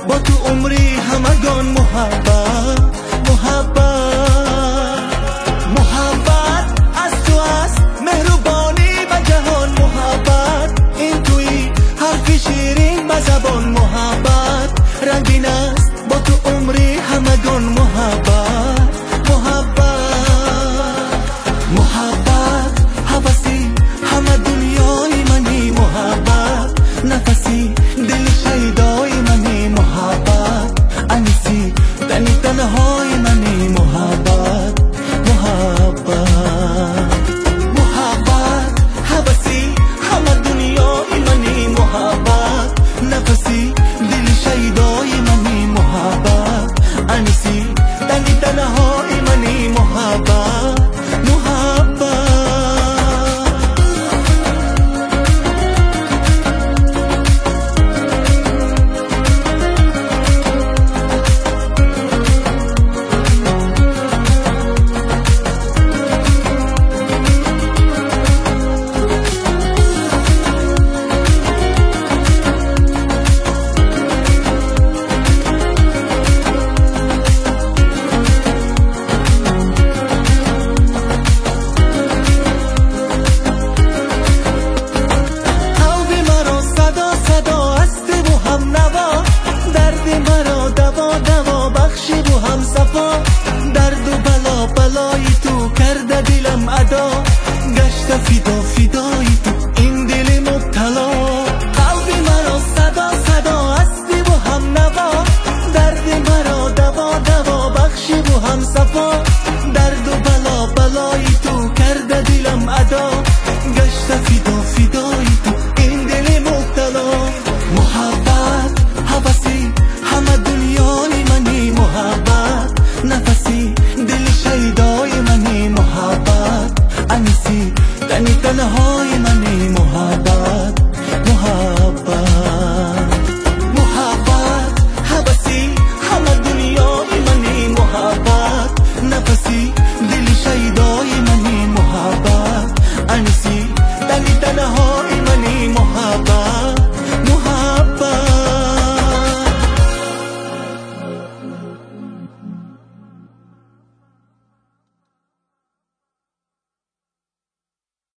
با تو عمری همگان محبت محبت محبت از تو است، مهربانی و جهان محبت، این توی حرفی شیرین به زبان محبت، رنگین است با تو عمری همگان محبت محبت محبت هوسی همه دنیای منی محبت، نفسی دل شیدای منی محبت، انیسی تنی تنهای منی محبت محبت محبت هوسی همه دنیای منی محبت، نفسی دل شیدای منی محبت، انیسی تنی تنهای منی محبت محبت درد و بلا بلای تو کرده دلم ادا، گشت فدا فدای تو این دل مبتلا، قلبی مرا صدا صدا هستی و هم نوا، درد مرا دوا دوا بخشی و هم صفا، درد و بلا بلای تو کرده دلم ادا، گشت فدا فدا